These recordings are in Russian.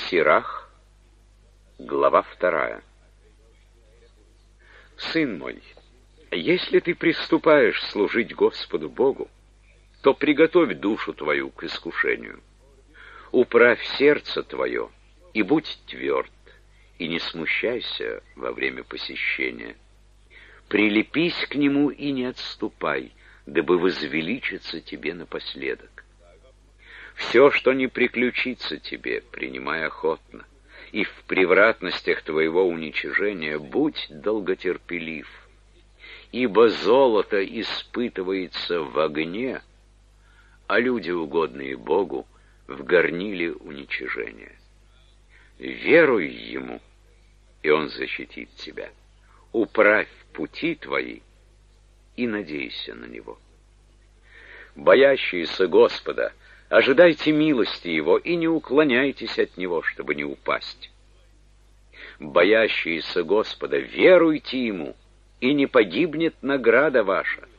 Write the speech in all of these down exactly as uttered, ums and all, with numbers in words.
Сирах, глава вторая. Сын мой, если ты приступаешь служить Господу Богу, то приготовь душу твою к искушению. Управь сердце твое и будь тверд, и не смущайся во время посещения. Прилепись к нему и не отступай, дабы возвеличиться тебе напоследок. Все, что не приключится тебе, принимай охотно, и в превратностях твоего уничижения будь долготерпелив. Ибо золото испытывается в огне, а люди, угодные Богу, в горниле уничижения. Веруй ему, и он защитит тебя. Управь пути твои и надейся на него. Боящиеся Господа, ожидайте милости его и не уклоняйтесь от него, чтобы не упасть. Боящиеся Господа, веруйте ему, и не погибнет награда ваша.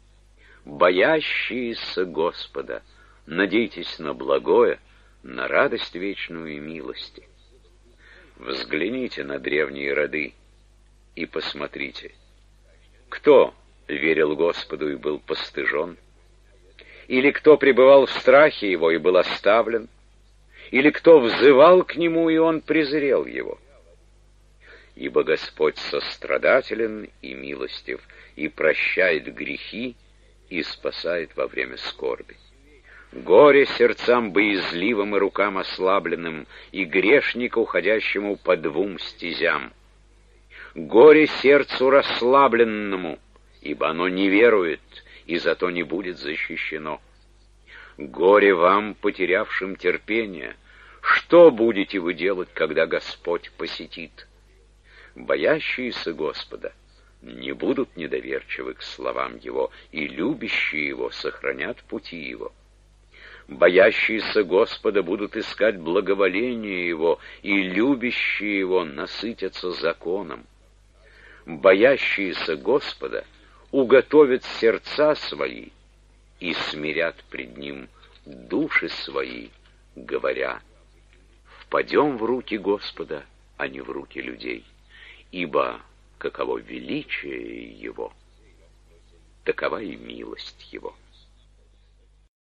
Боящиеся Господа, надейтесь на благое, на радость вечную и милости. Взгляните на древние роды и посмотрите, кто верил Господу и был постыжен, или кто пребывал в страхе его и был оставлен, или кто взывал к нему, и он презрел его. Ибо Господь сострадателен и милостив, и прощает грехи, и спасает во время скорби. Горе сердцам боязливым и рукам ослабленным, и грешнику, уходящему по двум стезям. Горе сердцу расслабленному, ибо оно не верует, и зато не будет защищено. Горе вам, потерявшим терпение, что будете вы делать, когда Господь посетит? Боящиеся Господа не будут недоверчивы к словам Его, и любящие Его сохранят пути Его. Боящиеся Господа будут искать благоволение Его, и любящие Его насытятся законом. Боящиеся Господа уготовят сердца свои и смирят пред Ним души свои, говоря: «Впадем в руки Господа, а не в руки людей, ибо каково величие Его, такова и милость Его».